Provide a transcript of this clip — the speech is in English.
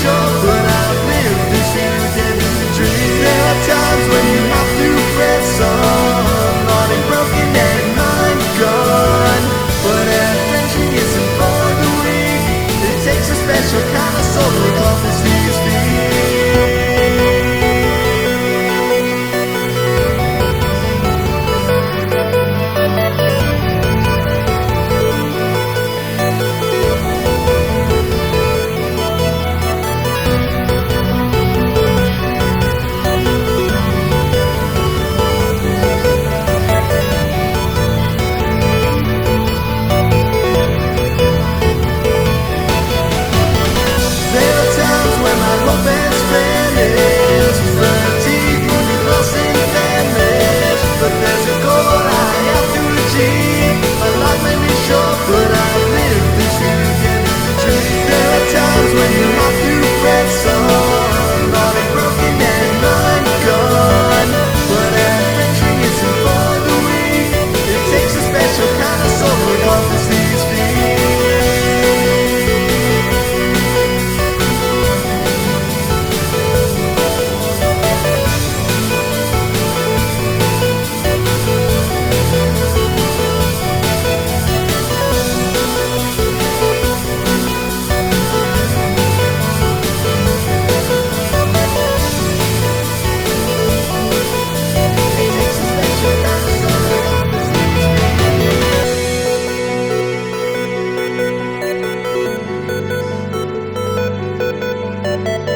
sure, but I've lived this endless dream. There are times when you have to press on, heartache broken and mind gone. But adventure isn't for the weak. It takes a special kind of soul to accomplish these feats. But there's a goal I have to achieve. My life may be short, but I've lived this endless dream. There are times when you have to press on, heartache broken and mind gone. But adventuring isn't for the weak. It takes a special kind of soul to accomplish these feats.